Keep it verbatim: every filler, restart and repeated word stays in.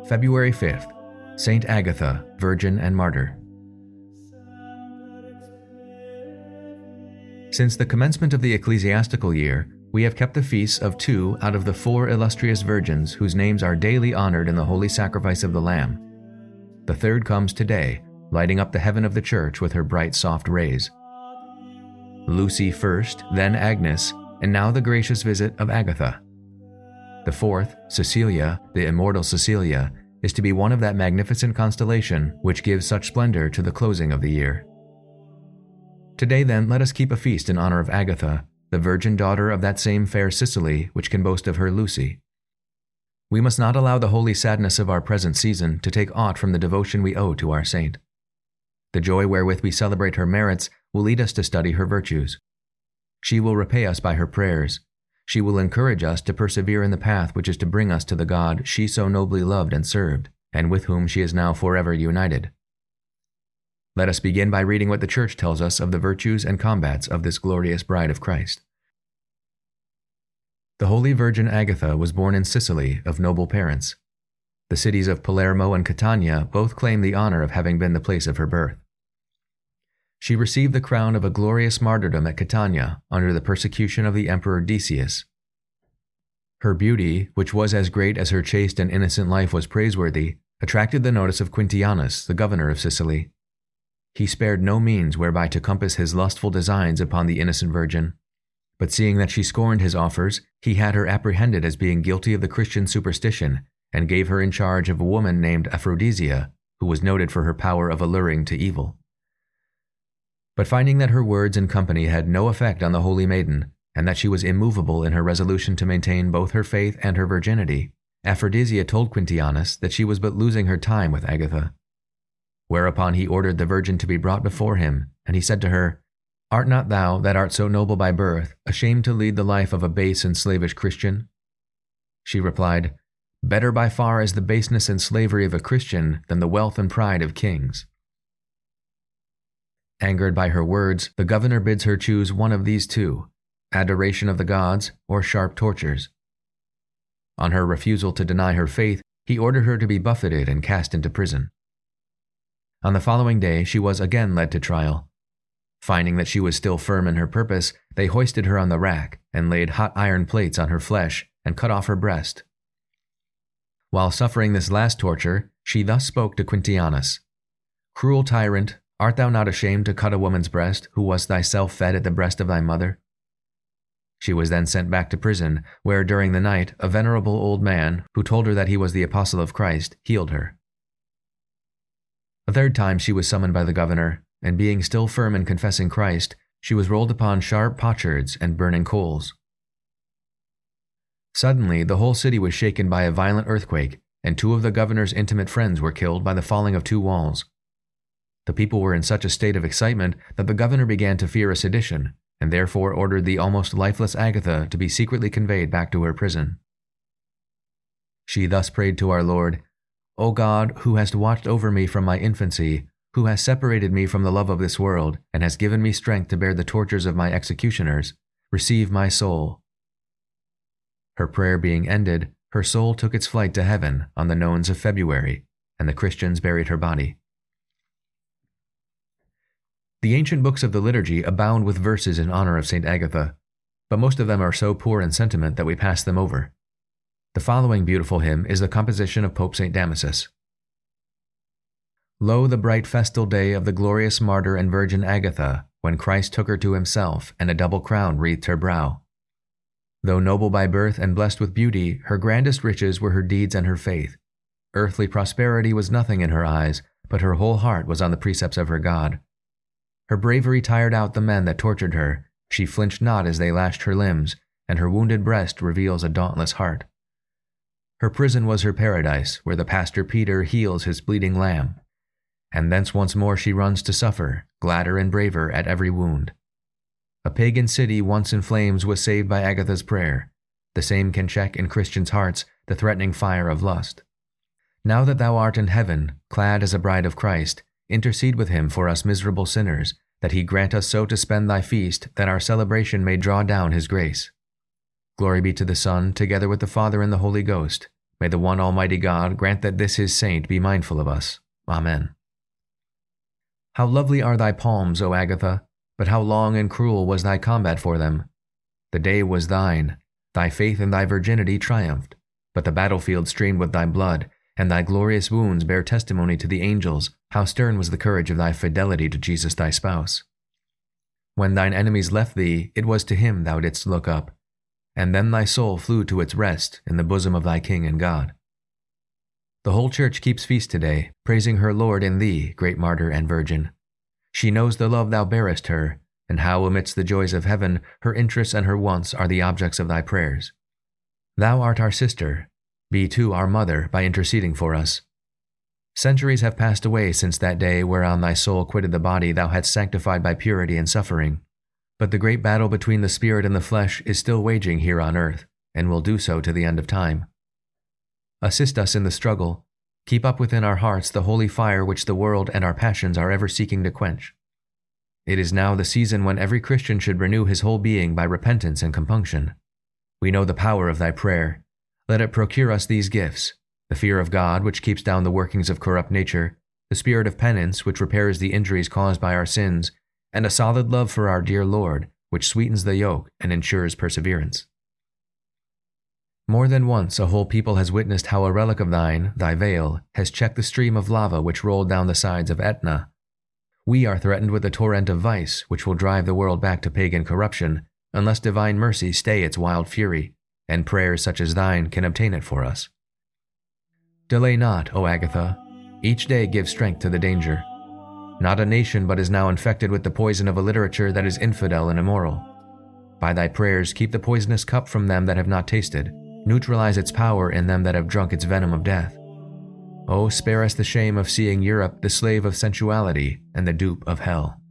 February fifth, Saint Agatha, Virgin and Martyr. Since the commencement of the ecclesiastical year, we have kept the feasts of two out of the four illustrious virgins whose names are daily honored in the holy sacrifice of the Lamb. The third comes today, lighting up the heaven of the Church with her bright soft rays. Lucy first, then Agnes, and now the gracious visit of Agatha. The fourth, Cecilia, the immortal Cecilia, is to be one of that magnificent constellation which gives such splendor to the closing of the year. Today then let us keep a feast in honor of Agatha, the virgin daughter of that same fair Sicily which can boast of her Lucy. We must not allow the holy sadness of our present season to take aught from the devotion we owe to our saint. The joy wherewith we celebrate her merits will lead us to study her virtues. She will repay us by her prayers. She will encourage us to persevere in the path which is to bring us to the God she so nobly loved and served, and with whom she is now forever united. Let us begin by reading what the Church tells us of the virtues and combats of this glorious bride of Christ. The Holy Virgin Agatha was born in Sicily of noble parents. The cities of Palermo and Catania both claim the honor of having been the place of her birth. She received the crown of a glorious martyrdom at Catania under the persecution of the Emperor Decius. Her beauty, which was as great as her chaste and innocent life was praiseworthy, attracted the notice of Quintianus, the governor of Sicily. He spared no means whereby to compass his lustful designs upon the innocent virgin, but seeing that she scorned his offers, he had her apprehended as being guilty of the Christian superstition, and gave her in charge of a woman named Aphrodisia, who was noted for her power of alluring to evil. But finding that her words and company had no effect on the holy maiden, and that she was immovable in her resolution to maintain both her faith and her virginity, Aphrodisia told Quintianus that she was but losing her time with Agatha. Whereupon he ordered the virgin to be brought before him, and he said to her, "Art not thou, that art so noble by birth, ashamed to lead the life of a base and slavish Christian?" She replied, "Better by far is the baseness and slavery of a Christian than the wealth and pride of kings." Angered by her words, the governor bids her choose one of these two, adoration of the gods or sharp tortures. On her refusal to deny her faith, he ordered her to be buffeted and cast into prison. On the following day she was again led to trial. Finding that she was still firm in her purpose, they hoisted her on the rack and laid hot iron plates on her flesh and cut off her breast. While suffering this last torture, she thus spoke to Quintianus, "Cruel tyrant, art thou not ashamed to cut a woman's breast, who wast thyself fed at the breast of thy mother?" She was then sent back to prison, where during the night a venerable old man, who told her that he was the apostle of Christ, healed her. A third time she was summoned by the governor, and being still firm in confessing Christ, she was rolled upon sharp potsherds and burning coals. Suddenly the whole city was shaken by a violent earthquake, and two of the governor's intimate friends were killed by the falling of two walls. The people were in such a state of excitement that the governor began to fear a sedition, and therefore ordered the almost lifeless Agatha to be secretly conveyed back to her prison. She thus prayed to our Lord, "O God, who hast watched over me from my infancy, who hast separated me from the love of this world, and hast given me strength to bear the tortures of my executioners, receive my soul." Her prayer being ended, her soul took its flight to heaven on the nones of February, and the Christians buried her body. The ancient books of the liturgy abound with verses in honor of Saint Agatha, but most of them are so poor in sentiment that we pass them over. The following beautiful hymn is the composition of Pope Saint Damasus. Lo, the bright festal day of the glorious martyr and virgin Agatha, when Christ took her to himself, and a double crown wreathed her brow. Though noble by birth and blessed with beauty, her grandest riches were her deeds and her faith. Earthly prosperity was nothing in her eyes, but her whole heart was on the precepts of her God. Her bravery tired out the men that tortured her. She flinched not as they lashed her limbs, and her wounded breast reveals a dauntless heart. Her prison was her paradise, where the pastor Peter heals his bleeding lamb. And thence once more she runs to suffer, gladder and braver at every wound. A pagan city once in flames was saved by Agatha's prayer. The same can check in Christians' hearts the threatening fire of lust. Now that thou art in heaven, clad as a bride of Christ, intercede with him for us miserable sinners, that he grant us so to spend thy feast that our celebration may draw down his grace. Glory be to the Son, together with the Father and the Holy Ghost. May the one Almighty God grant that this his saint be mindful of us. Amen. How lovely are thy palms, O Agatha, but how long and cruel was thy combat for them. The day was thine, thy faith and thy virginity triumphed, but the battlefield streamed with thy blood, and thy glorious wounds bear testimony to the angels how stern was the courage of thy fidelity to Jesus thy spouse. When thine enemies left thee, it was to him thou didst look up, and then thy soul flew to its rest in the bosom of thy King and God. The whole church keeps feast today, praising her Lord in thee, great martyr and virgin. She knows the love thou bearest her, and how amidst the joys of heaven her interests and her wants are the objects of thy prayers. Thou art our sister, be too our mother by interceding for us. Centuries have passed away since that day whereon thy soul quitted the body thou hadst sanctified by purity and suffering, but the great battle between the spirit and the flesh is still waging here on earth, and will do so to the end of time. Assist us in the struggle. Keep up within our hearts the holy fire which the world and our passions are ever seeking to quench. It is now the season when every Christian should renew his whole being by repentance and compunction. We know the power of thy prayer. Let it procure us these gifts: the fear of God, which keeps down the workings of corrupt nature, the spirit of penance, which repairs the injuries caused by our sins, and a solid love for our dear Lord, which sweetens the yoke and ensures perseverance. More than once a whole people has witnessed how a relic of thine, thy veil, has checked the stream of lava which rolled down the sides of Etna. We are threatened with a torrent of vice which will drive the world back to pagan corruption, unless divine mercy stay its wild fury, and prayers such as thine can obtain it for us. Delay not, O Agatha. Each day gives strength to the danger. Not a nation but is now infected with the poison of a literature that is infidel and immoral. By thy prayers keep the poisonous cup from them that have not tasted, neutralize its power in them that have drunk its venom of death. O spare us the shame of seeing Europe the slave of sensuality and the dupe of hell.